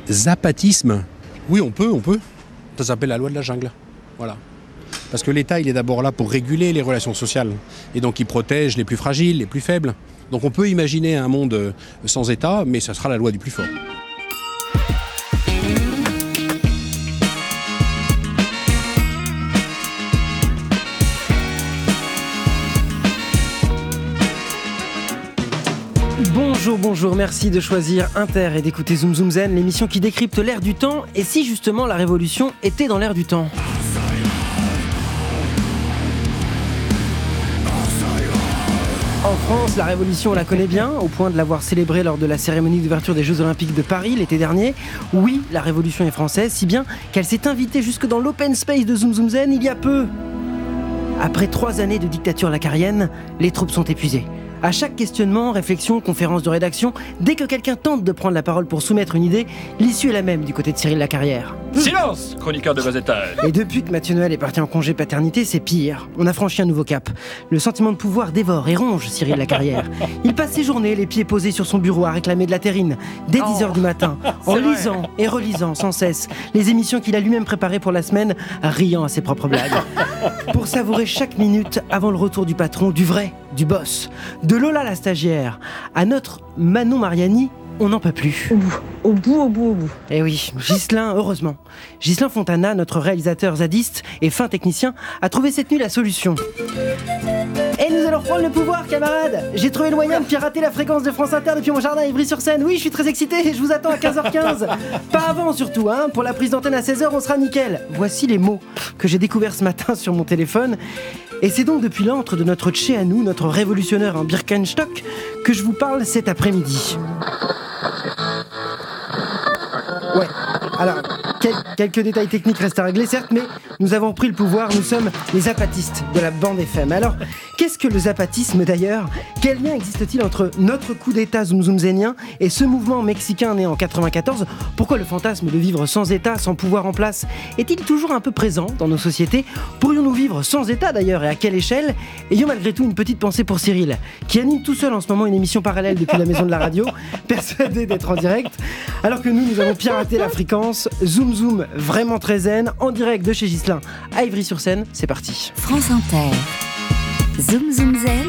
Zapatisme. Oui, on peut. Ça s'appelle la loi de la jungle. Voilà. Parce que l'État, il est d'abord là pour réguler les relations sociales. Et donc, il protège les plus fragiles, les plus faibles. Donc, on peut imaginer un monde sans État, mais ça sera la loi du plus fort. Bonjour, merci de choisir Inter et d'écouter Zoom Zoom Zen, l'émission qui décrypte l'air du temps. Et si justement la révolution était dans l'air du temps ? En France, la Révolution, on la connaît bien, au point de l'avoir célébrée lors de la cérémonie d'ouverture des Jeux Olympiques de Paris l'été dernier. Oui, la Révolution est française, si bien qu'elle s'est invitée jusque dans l'open space de Zoom Zoom Zen il y a peu. Après 3 années de dictature lacarienne, les troupes sont épuisées. À chaque questionnement, réflexion, conférence de rédaction, dès que quelqu'un tente de prendre la parole pour soumettre une idée, l'issue est la même du côté de Cyril Lacarrière. Silence, chroniqueur de bas étage. Et depuis que Mathieu Noël est parti en congé paternité, c'est pire. On a franchi un nouveau cap. Le sentiment de pouvoir dévore et ronge Cyril Lacarrière. Il passe ses journées, les pieds posés sur son bureau, à réclamer de la terrine, dès 10h du matin, en lisant et relisant sans cesse les émissions qu'il a lui-même préparées pour la semaine, riant à ses propres blagues. Pour savourer chaque minute avant le retour du patron, du vrai, du boss, de Lola la stagiaire à notre Manon Mariani, on n'en peut plus. Au bout. Eh oui, heureusement. Ghislain Fontana, notre réalisateur zadiste et fin technicien, a trouvé cette nuit la solution. Et nous allons reprendre le pouvoir, camarades. J'ai trouvé le moyen de pirater la fréquence de France Inter depuis mon jardin à Ivry-sur-Seine. Oui, je suis très excité et je vous attends à 15h15. Pas avant surtout, hein. Pour la prise d'antenne à 16h, on sera nickel. Voici les mots que j'ai découverts ce matin sur mon téléphone. Et c'est donc depuis l'antre de notre Tché à nous, notre révolutionnaire en Birkenstock, que je vous parle cet après-midi. Ouais, alors, quelques détails techniques restent à régler, certes, mais nous avons pris le pouvoir, nous sommes les zapatistes de la bande FM. Alors, qu'est-ce que le zapatisme d'ailleurs ? Quel lien existe-t-il entre notre coup d'état zoom zoom zénien et ce mouvement mexicain né en 94 ? Pourquoi le fantasme de vivre sans état, sans pouvoir en place, est-il toujours un peu présent dans nos sociétés ? Pourrions-nous vivre sans état d'ailleurs, et à quelle échelle ? Ayons malgré tout une petite pensée pour Cyril, qui anime tout seul en ce moment une émission parallèle depuis la maison de la radio, persuadé d'être en direct, alors que nous avons piraté la fréquence. Zoom Zoom, vraiment très zen, en direct de chez Ghislain à Ivry-sur-Seine, c'est parti. France Inter, Zoom Zoom Zen,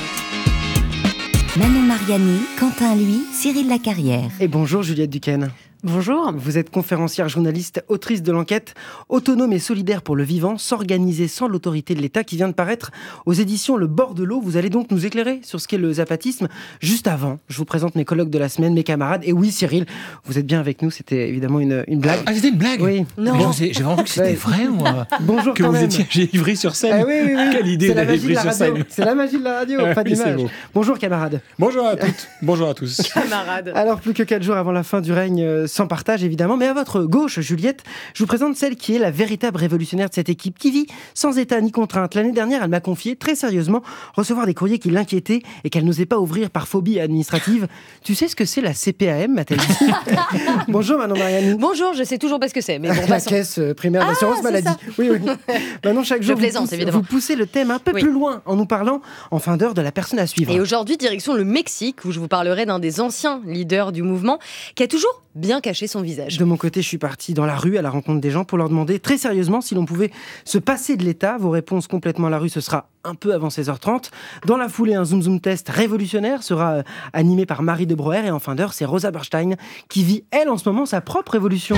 Manon Mariani, Quentin Lui, Cyril Lacarrière. Et bonjour Juliette Duquesne. Bonjour. Vous êtes conférencière, journaliste, autrice de l'enquête Autonome et solidaire pour le vivant, s'organiser sans l'autorité de l'État, qui vient de paraître aux éditions Le Bord de l'eau. Vous allez donc nous éclairer sur ce qu'est le zapatisme. Juste avant, je vous présente mes colloques de la semaine, mes camarades. Et oui, Cyril, vous êtes bien avec nous, c'était évidemment une blague. Ah, c'était une blague ? Oui. Non. J'ai vraiment cru que c'était vrai, moi. Bonjour que quand vous même. étiez chez Ivry-sur-Seine. Ah oui. Quelle idée d'aller Ivry-sur-Seine. C'est la magie de la radio, pas Oui, d'image. Bonjour camarades. Bonjour à toutes, bonjour à tous. Camarade. Alors, plus que 4 jours avant la fin du règne sans partage, évidemment. Mais à votre gauche, Juliette, je vous présente celle qui est la véritable révolutionnaire de cette équipe, qui vit sans état ni contrainte. L'année dernière, elle m'a confié, très sérieusement, recevoir des courriers qui l'inquiétaient et qu'elle n'osait pas ouvrir par phobie administrative. Tu sais ce que c'est la CPAM, m'a-t-elle dit ? Bonjour Manon Mariani. Bonjour, je sais toujours pas ce que c'est, mais bon, La passons. caisse primaire d'assurance maladie. Oui. Maintenant, chaque jour, vous poussez le thème un peu plus loin en nous parlant, en fin d'heure, de la personne à suivre. Et aujourd'hui, direction le Mexique, où je vous parlerai d'un des anciens leaders du mouvement, qui a toujours bien caché son visage. De mon côté, je suis parti dans la rue à la rencontre des gens pour leur demander très sérieusement si l'on pouvait se passer de l'État. Vos réponses complètement à la rue, ce sera un peu avant 16h30. Dans la foulée, un Zoom Zoom test révolutionnaire sera animé par Marie de Broer. Et en fin d'heure, c'est Rosa Berstein qui vit, elle, en ce moment, sa propre révolution.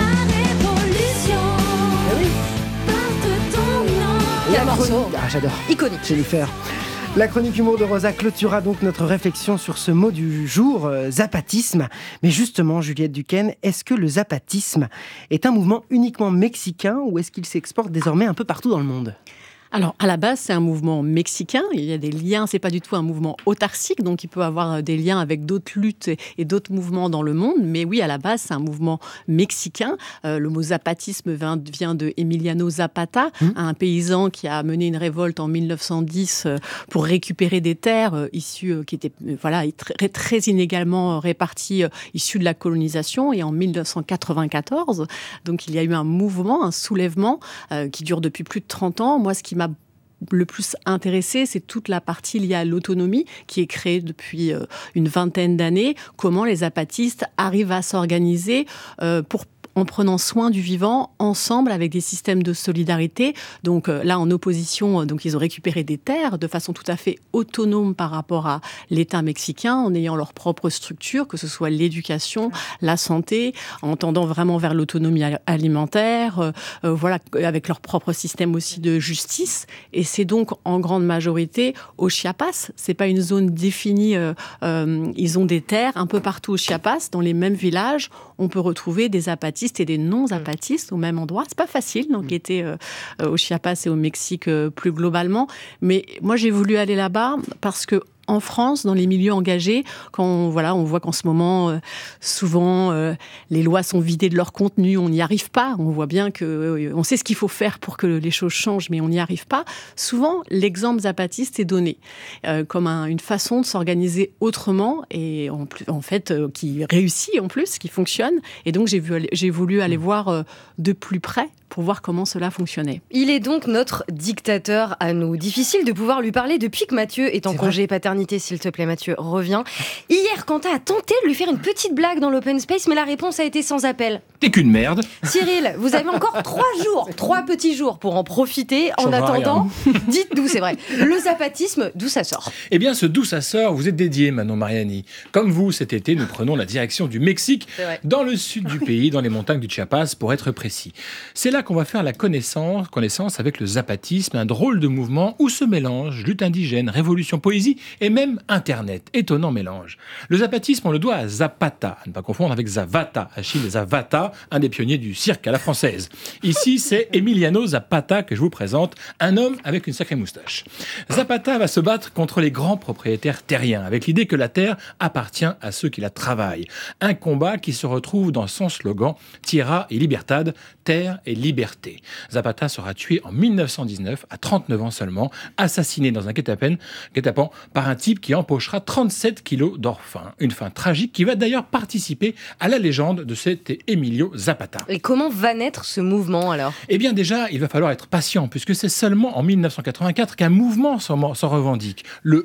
Il y a un morceau. Ah, j'adore. Iconique. Je vais lui faire. La chronique humour de Rosa clôturera donc notre réflexion sur ce mot du jour, zapatisme. Mais justement, Juliette Duquesne, est-ce que le zapatisme est un mouvement uniquement mexicain ou est-ce qu'il s'exporte désormais un peu partout dans le monde ? Alors, à la base, c'est un mouvement mexicain. Il y a des liens, c'est pas du tout un mouvement autarcique, donc il peut avoir des liens avec d'autres luttes et d'autres mouvements dans le monde. Mais oui, à la base, c'est un mouvement mexicain. Le mot zapatisme vient de Emiliano Zapata, un paysan qui a mené une révolte en 1910 pour récupérer des terres issues, qui étaient très inégalement réparties, issues de la colonisation. Et en 1994, donc il y a eu un mouvement, un soulèvement qui dure depuis plus de 30 ans. Moi, ce qui m'a le plus intéressé, c'est toute la partie liée à l'autonomie qui est créée depuis une vingtaine d'années. Comment les zapatistes arrivent à s'organiser en prenant soin du vivant, ensemble, avec des systèmes de solidarité. Donc là, en opposition, donc ils ont récupéré des terres de façon tout à fait autonome par rapport à l'État mexicain, en ayant leur propre structure, que ce soit l'éducation, la santé, en tendant vraiment vers l'autonomie alimentaire, voilà, avec leur propre système aussi de justice. Et c'est donc en grande majorité au Chiapas. C'est pas une zone définie. Ils ont des terres un peu partout au Chiapas, dans les mêmes villages. On peut retrouver des zapatistes et des non-zapatistes au même endroit. C'est pas facile d'enquêter au Chiapas et au Mexique plus globalement. Mais moi, j'ai voulu aller là-bas parce que en France, dans les milieux engagés, quand on voit qu'en ce moment, souvent, les lois sont vidées de leur contenu, on n'y arrive pas. On voit bien on sait ce qu'il faut faire pour que les choses changent, mais on n'y arrive pas. Souvent, l'exemple zapatiste est donné comme une façon de s'organiser autrement et en fait, qui réussit en plus, qui fonctionne. Et donc, j'ai voulu aller voir de plus près pour voir comment cela fonctionnait. Il est donc notre dictateur à nous. Difficile de pouvoir lui parler depuis que Mathieu est en congé paternité. S'il te plaît, Mathieu, reviens. Hier, Quentin a tenté de lui faire une petite blague dans l'open space, mais la réponse a été sans appel. T'es qu'une merde. Cyril, vous avez encore 3 petits jours pour en profiter. En attendant, dites d'où c'est vrai. Le zapatisme, d'où ça sort? Eh bien, ce d'où ça sort vous est dédié, Manon Mariani. Comme vous, cet été, nous prenons la direction du Mexique, dans le sud du pays, dans les montagnes du Chiapas, pour être précis. C'est là qu'on va faire la connaissance avec le zapatisme, un drôle de mouvement où se mélangent lutte indigène, révolution, poésie et même Internet. Étonnant mélange. Le zapatisme, on le doit à Zapata, à ne pas confondre avec Zavata, Achille Zavata, un des pionniers du cirque à la française. Ici, c'est Emiliano Zapata que je vous présente, un homme avec une sacrée moustache. Zapata va se battre contre les grands propriétaires terriens, avec l'idée que la terre appartient à ceux qui la travaillent. Un combat qui se retrouve dans son slogan « Tierra y Libertad », terre et liberté. Zapata sera tué en 1919, à 39 ans seulement, assassiné dans un guet-apens par un type qui empochera 37 kilos d'or fin. Une fin tragique qui va d'ailleurs participer à la légende de cet Emilio Zapata. Et comment va naître ce mouvement alors? Eh bien déjà, il va falloir être patient, puisque c'est seulement en 1984 qu'un mouvement s'en revendique. Le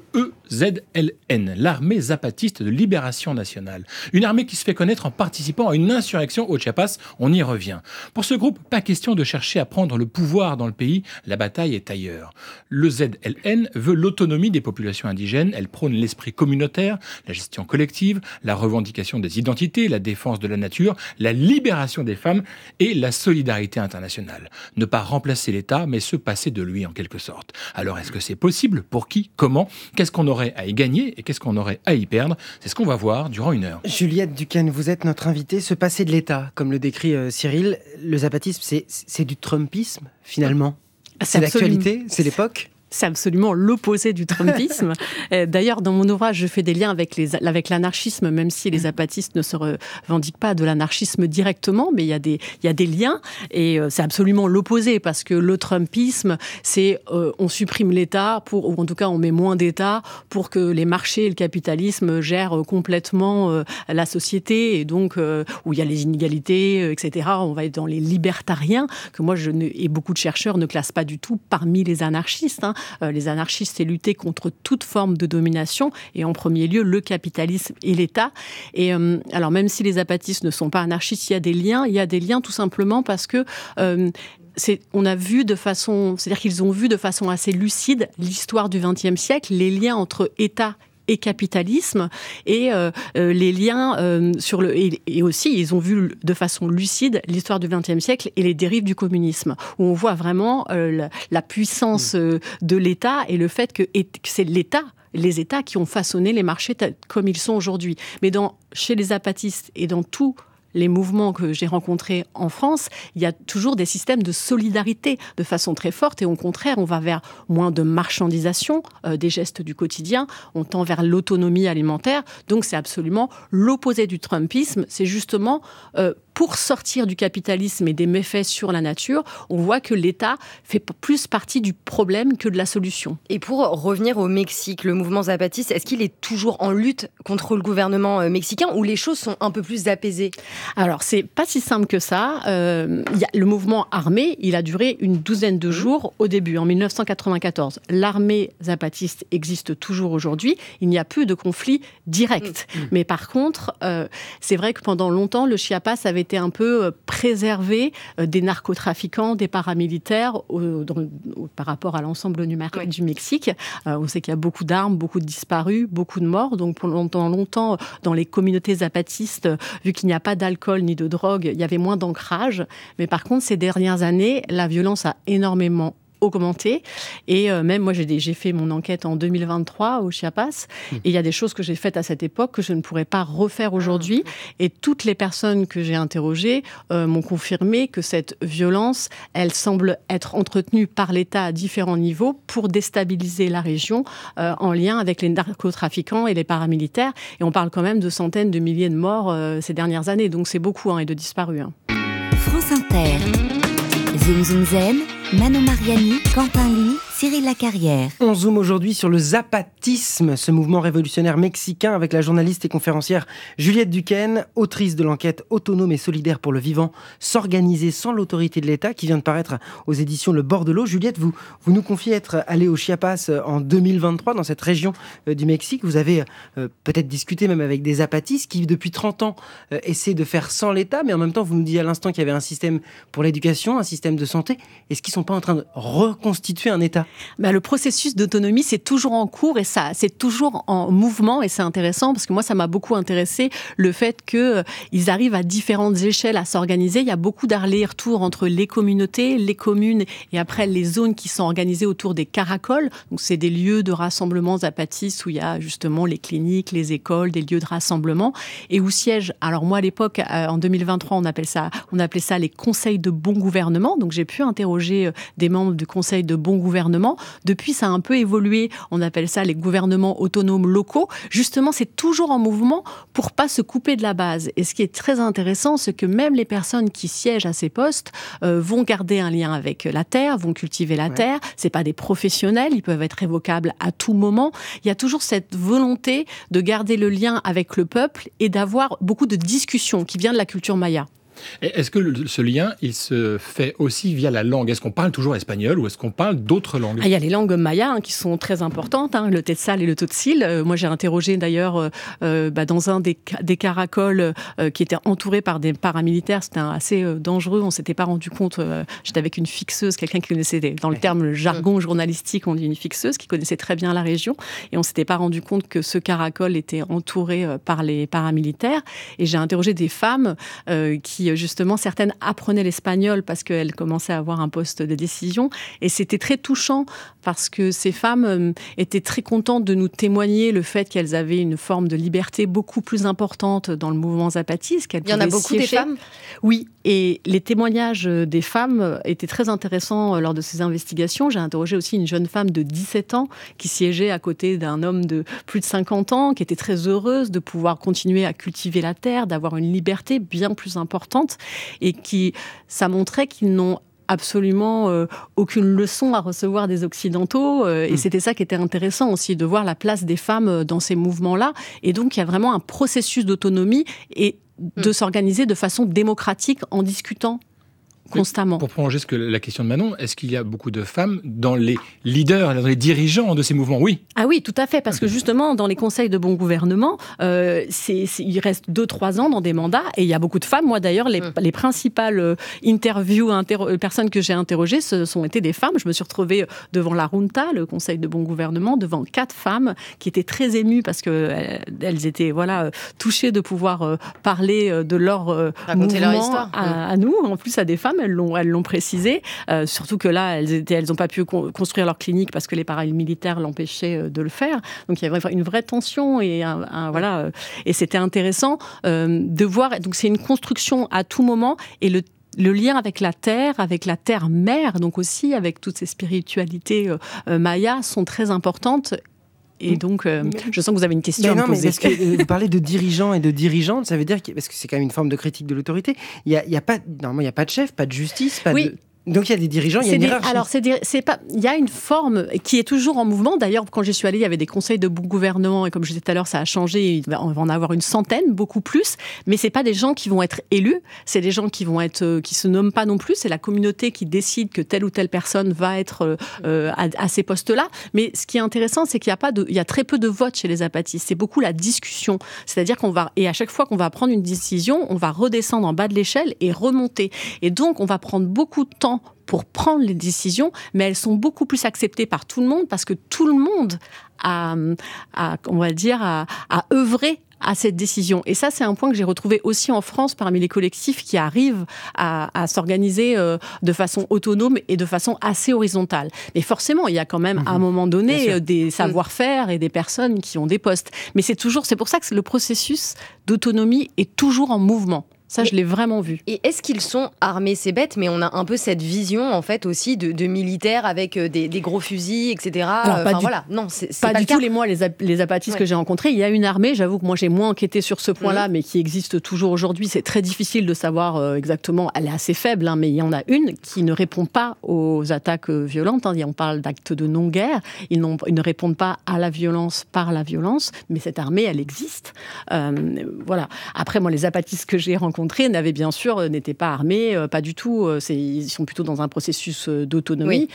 EZLN, l'Armée Zapatiste de Libération Nationale. Une armée qui se fait connaître en participant à une insurrection au Chiapas, on y revient. Pour ce groupe, pas question de chercher à prendre le pouvoir dans le pays, la bataille est ailleurs. Le ZLN veut l'autonomie des populations indigènes, elle prône l'esprit communautaire, la gestion collective, la revendication des identités, la défense de la nature, la libération des femmes et la solidarité internationale. Ne pas remplacer l'État, mais se passer de lui en quelque sorte. Alors est-ce que c'est possible? Pour qui? Comment? Qu'est-ce qu'on aurait à y gagner et qu'est-ce qu'on aurait à y perdre? C'est ce qu'on va voir durant 1 heure. Juliette Duquesne, vous êtes notre invitée. Se passer de l'État, comme le décrit Cyril, le zapatisme, c'est du trumpisme, finalement. C'est l'actualité, c'est l'époque. C'est absolument l'opposé du trumpisme. D'ailleurs, dans mon ouvrage, je fais des liens avec l'anarchisme, même si les zapatistes ne se revendiquent pas de l'anarchisme directement, mais il y a des liens, et c'est absolument l'opposé, parce que le trumpisme, c'est on supprime l'État, ou en tout cas on met moins d'État pour que les marchés et le capitalisme gèrent complètement la société, et donc où il y a les inégalités, etc. On va être dans les libertariens, que moi et beaucoup de chercheurs ne classent pas du tout parmi les anarchistes. Les anarchistes, c'est lutter contre toute forme de domination, et en premier lieu le capitalisme et l'État. Et alors même si les zapatistes ne sont pas anarchistes, il y a des liens tout simplement parce que on a vu c'est-à-dire qu'ils ont vu de façon assez lucide l'histoire du XXe siècle, les liens entre État et capitalisme, et les liens et aussi ils ont vu de façon lucide l'histoire du XXe siècle et les dérives du communisme, où on voit vraiment la puissance de l'État et le fait que c'est les États qui ont façonné les marchés comme ils sont aujourd'hui. Mais chez les zapatistes et dans tous les mouvements que j'ai rencontrés en France, il y a toujours des systèmes de solidarité de façon très forte, et au contraire, on va vers moins de marchandisation des gestes du quotidien, on tend vers l'autonomie alimentaire. Donc c'est absolument l'opposé du trumpisme, c'est justement pour sortir du capitalisme et des méfaits sur la nature, on voit que l'État fait plus partie du problème que de la solution. Et pour revenir au Mexique, le mouvement zapatiste, est-ce qu'il est toujours en lutte contre le gouvernement mexicain ou les choses sont un peu plus apaisées ? Alors, c'est pas si simple que ça. Le mouvement armé, il a duré une douzaine de jours au début, en 1994. L'armée zapatiste existe toujours aujourd'hui. Il n'y a plus de conflit direct. Mais par contre, c'est vrai que pendant longtemps, le Chiapas avait été un peu préservé des narcotrafiquants, des paramilitaires par rapport à l'ensemble du Mexique. On sait qu'il y a beaucoup d'armes, beaucoup de disparus, beaucoup de morts. Donc pendant longtemps, dans les communautés zapatistes, vu qu'il n'y a pas d'alcool ni de drogue, il y avait moins d'ancrage. Mais par contre, ces dernières années, la violence a énormément augmenté. Et même moi, j'ai fait mon enquête en 2023 au Chiapas. Et il y a des choses que j'ai faites à cette époque que je ne pourrais pas refaire aujourd'hui. Et toutes les personnes que j'ai interrogées m'ont confirmé que cette violence, elle semble être entretenue par l'État à différents niveaux pour déstabiliser la région en lien avec les narcotrafiquants et les paramilitaires. Et on parle quand même de centaines de milliers de morts ces dernières années. Donc c'est beaucoup et de disparus. France Inter. Zoom Zoom Zen. Manon Mariani, Quentin Louis, Cyril Lacarrière. On zoome aujourd'hui sur le zapatisme, ce mouvement révolutionnaire mexicain avec la journaliste et conférencière Juliette Duquesne, autrice de l'enquête Autonome et solidaire pour le vivant, s'organiser sans l'autorité de l'État, qui vient de paraître aux éditions Le Bord de l'eau. Juliette, vous nous confiez être allée au Chiapas en 2023, dans cette région du Mexique. Vous avez peut-être discuté même avec des zapatistes qui, depuis 30 ans, essaient de faire sans l'État, mais en même temps, vous nous disiez à l'instant qu'il y avait un système pour l'éducation, un système de santé. Est-ce qu'ils ne sont pas en train de reconstituer un État ? Le processus d'autonomie, c'est toujours en cours et ça, c'est toujours en mouvement et c'est intéressant parce que moi, ça m'a beaucoup intéressé le fait qu'ils arrivent à différentes échelles à s'organiser. Il y a beaucoup d'allers-retours entre les communautés, les communes et après les zones qui sont organisées autour des caracoles. Donc, c'est des lieux de rassemblement zapatistes où il y a justement les cliniques, les écoles, des lieux de rassemblement et où siègent, alors moi à l'époque, en 2023, on appelait ça les conseils de bon gouvernement. Donc, j'ai pu interroger des membres du conseil de bon gouvernement. Depuis, ça a un peu évolué. On appelle ça les gouvernements autonomes locaux. Justement, c'est toujours en mouvement pour pas se couper de la base. Et ce qui est très intéressant, c'est que même les personnes qui siègent à ces postes vont garder un lien avec la terre, vont cultiver la terre. C'est pas des professionnels, ils peuvent être révocables à tout moment. Il y a toujours cette volonté de garder le lien avec le peuple et d'avoir beaucoup de discussions qui vient de la culture maya. Est-ce que ce lien, il se fait aussi via la langue ? Est-ce qu'on parle toujours espagnol ou est-ce qu'on parle d'autres langues ? Il y a les langues mayas qui sont très importantes, le Tetzal et le Tzotzil. Moi, j'ai interrogé d'ailleurs dans un des caracoles qui était entouré par des paramilitaires. C'était assez dangereux. On ne s'était pas rendu compte. J'étais avec une fixeuse, quelqu'un qui connaissait, dans le terme le jargon journalistique, on dit une fixeuse, qui connaissait très bien la région. Et on ne s'était pas rendu compte que ce caracole était entouré par les paramilitaires. Et j'ai interrogé des femmes qui justement, certaines apprenaient l'espagnol parce qu'elles commençaient à avoir un poste de décision. Et c'était très touchant parce que ces femmes étaient très contentes de nous témoigner le fait qu'elles avaient une forme de liberté beaucoup plus importante dans le mouvement zapatiste. Il y en a beaucoup des femmes ? Oui, et les témoignages des femmes étaient très intéressants lors de ces investigations. J'ai interrogé aussi une jeune femme de 17 ans qui siégeait à côté d'un homme de plus de 50 ans, qui était très heureuse de pouvoir continuer à cultiver la terre, d'avoir une liberté bien plus importante et ça montrait qu'ils n'ont absolument aucune leçon à recevoir des Occidentaux. Et c'était ça qui était intéressant aussi, de voir la place des femmes dans ces mouvements-là. Et donc, il y a vraiment un processus d'autonomie et de s'organiser de façon démocratique en discutant constamment. Pour prolonger la question de Manon, est-ce qu'il y a beaucoup de femmes dans les leaders, dans les dirigeants de ces mouvements ? Oui. Ah oui, tout à fait, parce que justement, dans les conseils de bon gouvernement, il reste 2-3 ans dans des mandats, et il y a beaucoup de femmes. Moi, d'ailleurs, les principales personnes que j'ai interrogées, ce ont été des femmes. Je me suis retrouvée devant la Junta, le conseil de bon gouvernement, devant 4 femmes qui étaient très émues parce qu'elles étaient touchées de pouvoir parler de leur raconter mouvement leur histoire. À nous, en plus à des femmes. Elles l'ont précisé, surtout que là, elles n'ont pas pu construire leur clinique parce que les paramilitaires l'empêchaient de le faire. Donc il y avait une vraie tension et et c'était intéressant de voir. Donc c'est une construction à tout moment et le lien avec la terre mère, donc aussi avec toutes ces spiritualités mayas sont très importantes. Et donc, je sens que vous avez une question à me poser. Mais parce que vous parlez de dirigeants et de dirigeantes, ça veut dire parce que c'est quand même une forme de critique de l'autorité. Normalement, il n'y a pas de chef, pas de justice, Donc il y a des dirigeants, il y a une hiérarchie. Alors il y a une forme qui est toujours en mouvement. D'ailleurs, quand j'y suis allée, il y avait des conseils de bon gouvernement et comme je disais tout à l'heure, ça a changé. On va en avoir une centaine, beaucoup plus. Mais c'est pas des gens qui vont être élus. C'est des gens qui se nomment pas non plus. C'est la communauté qui décide que telle ou telle personne va être à ces postes-là. Mais ce qui est intéressant, c'est qu'il y a très peu de votes chez les zapatistes. C'est beaucoup la discussion. C'est-à-dire et à chaque fois qu'on va prendre une décision, on va redescendre en bas de l'échelle et remonter. Et donc, on va prendre beaucoup de temps pour prendre les décisions, mais elles sont beaucoup plus acceptées par tout le monde parce que tout le monde a œuvré à cette décision. Et ça, c'est un point que j'ai retrouvé aussi en France parmi les collectifs qui arrivent à s'organiser de façon autonome et de façon assez horizontale. Mais forcément, il y a quand même à un moment donné des savoir-faire et des personnes qui ont des postes. Mais c'est pour ça que le processus d'autonomie est toujours en mouvement. Ça, je l'ai vraiment vu. Et est-ce qu'ils sont armés? C'est bête, mais on a un peu cette vision, en fait, aussi de militaires avec des gros fusils, etc. Alors, pas du tout. Les zapatistes que j'ai rencontrés, il y a une armée. J'avoue que moi, j'ai moins enquêté sur ce point-là, mais qui existe toujours aujourd'hui. C'est très difficile de savoir exactement. Elle est assez faible, mais il y en a une qui ne répond pas aux attaques violentes. On parle d'actes de non-guerre. Ils ne répondent pas à la violence par la violence, mais cette armée, elle existe. Voilà. Après, moi, les zapatistes que j'ai rencontrés n'étaient pas armés, pas du tout. Ils sont plutôt dans un processus d'autonomie.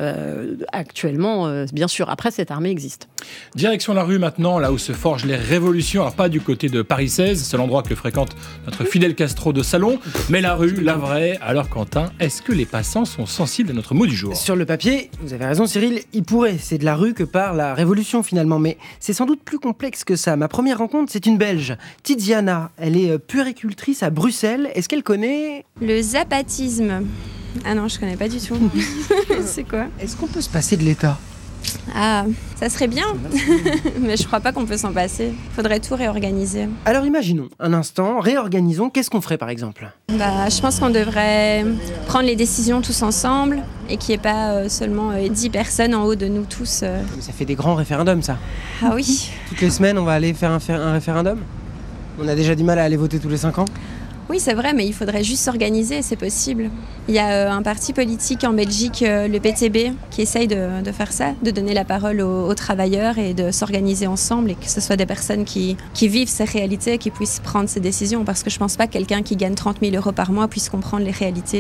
Actuellement, bien sûr. Après, cette armée existe. Direction la rue maintenant, là où se forgent les révolutions. Alors pas du côté de Paris 16, c'est l'endroit que fréquente notre Fidel Castro de Salon, mais la rue, la vraie. Alors Quentin, est-ce que les passants sont sensibles à notre mot du jour? Sur le papier, vous avez raison Cyril, il pourrait. C'est de la rue que part la révolution finalement, mais c'est sans doute plus complexe que ça. Ma première rencontre, c'est une Belge, Tiziana. Elle est puéricultrice à Bruxelles. Est-ce qu'elle connaît le zapatisme? Ah non, je connais pas du tout. C'est quoi? Est-ce qu'on peut se passer de l'État? Ah, ça serait bien, mais je crois pas qu'on peut s'en passer. Faudrait tout réorganiser. Alors imaginons, un instant, réorganisons, qu'est-ce qu'on ferait par exemple? Je pense qu'on devrait prendre les décisions tous ensemble et qu'il n'y ait pas seulement 10 personnes en haut de nous tous. Mais ça fait des grands référendums ça. Ah oui. Toutes les semaines on va aller faire un référendum? On a déjà du mal à aller voter tous les 5 ans? Oui, c'est vrai, mais il faudrait juste s'organiser, c'est possible. Il y a un parti politique en Belgique, le PTB, qui essaye de faire ça, de donner la parole aux travailleurs et de s'organiser ensemble et que ce soit des personnes qui vivent ces réalités, qui puissent prendre ces décisions. Parce que je ne pense pas que quelqu'un qui gagne 30 000 € par mois puisse comprendre les réalités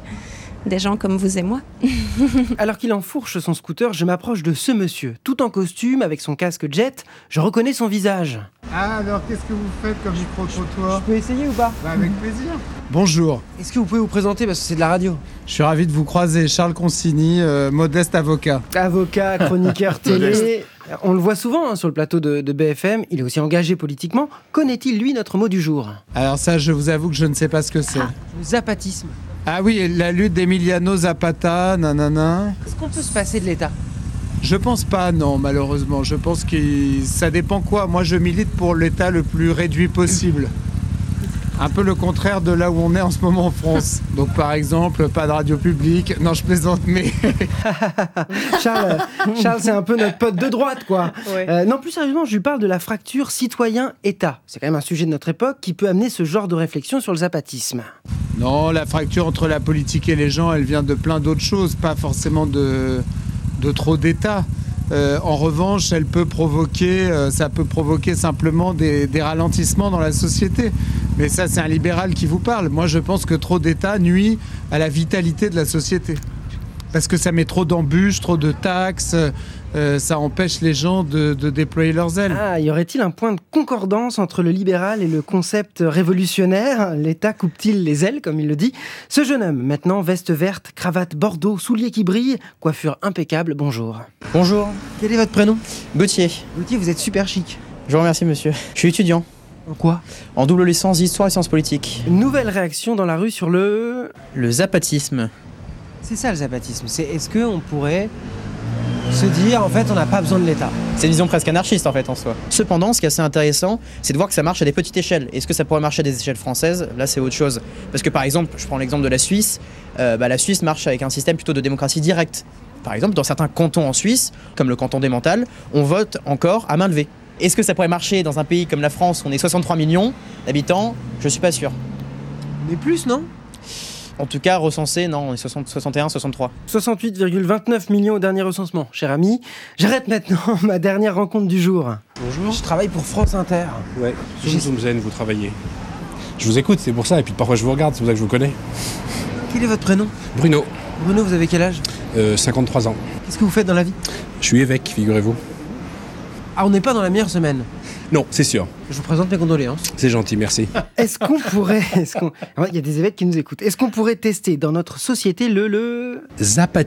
des gens comme vous et moi. Alors qu'il enfourche son scooter, je m'approche de ce monsieur, tout en costume, avec son casque jet. Je reconnais son visage. Ah, alors qu'est-ce que vous faites comme micro-trottoir? Je peux essayer ou pas? Avec plaisir. Bonjour. Est-ce que vous pouvez vous présenter parce que c'est de la radio? Je suis ravi de vous croiser. Charles Consigny, modeste avocat. Avocat, chroniqueur télé. On le voit souvent sur le plateau de BFM. Il est aussi engagé politiquement. Connaît-il, lui, notre mot du jour? Alors ça, je vous avoue que je ne sais pas ce que c'est. Le zapatisme. Ah oui, la lutte d'Emiliano Zapata, nanana. Est-ce qu'on peut se passer de l'État? Je pense pas, non, malheureusement. Je pense que ça dépend quoi. Moi, je milite pour l'État le plus réduit possible. Un peu le contraire de là où on est en ce moment en France. Donc, par exemple, pas de radio publique. Non, je plaisante, mais... Charles, c'est un peu notre pote de droite, quoi. Ouais. Non, plus sérieusement, je lui parle de la fracture citoyen-État. C'est quand même un sujet de notre époque qui peut amener ce genre de réflexion sur le zapatisme. Non, la fracture entre la politique et les gens, elle vient de plein d'autres choses, pas forcément de trop d'État. En revanche, ça peut provoquer simplement des ralentissements dans la société. Mais ça, c'est un libéral qui vous parle. Moi, je pense que trop d'État nuit à la vitalité de la société. Parce que ça met trop d'embûches, trop de taxes, ça empêche les gens de déployer leurs ailes. Ah, y aurait-il un point de concordance entre le libéral et le concept révolutionnaire? L'État coupe-t-il les ailes, comme il le dit? Ce jeune homme, maintenant veste verte, cravate bordeaux, souliers qui brillent, coiffure impeccable, bonjour. Bonjour. Quel est votre prénom? Gauthier. Gauthier, vous êtes super chic. Je vous remercie, monsieur. Je suis étudiant. En quoi? En double licence Histoire et Sciences Politiques. Une nouvelle réaction dans la rue sur le zapatisme. C'est ça le zapatisme. Est-ce qu'on pourrait se dire, en fait, on n'a pas besoin de l'État? C'est une vision presque anarchiste, en fait, en soi. Cependant, ce qui est assez intéressant, c'est de voir que ça marche à des petites échelles. Est-ce que ça pourrait marcher à des échelles françaises? Là, c'est autre chose. Parce que, par exemple, je prends l'exemple de la Suisse. La Suisse marche avec un système plutôt de démocratie directe. Par exemple, dans certains cantons en Suisse, comme le canton d'Emmental, on vote encore à main levée. Est-ce que ça pourrait marcher dans un pays comme la France où on est 63 millions d'habitants ? Je suis pas sûr. Mais plus, non ? En tout cas, recensé, non, on est 61, 63. 68,29 millions au dernier recensement, cher ami. J'arrête maintenant ma dernière rencontre du jour. Bonjour. Je travaille pour France Inter. Ouais, Zoom Zen, vous travaillez. Je vous écoute, c'est pour ça, et puis parfois je vous regarde, c'est pour ça que je vous connais. Quel est votre prénom ? Bruno, Bruno, vous avez quel âge ? 53 ans. Qu'est-ce que vous faites dans la vie ? Je suis évêque, figurez-vous. Ah, on n'est pas dans la meilleure semaine. Non, c'est sûr. Je vous présente mes condoléances. C'est gentil, merci. Est-ce qu'on pourrait... Il y a des évêques qui nous écoutent. Est-ce qu'on pourrait tester dans notre société le... Zapatisme ?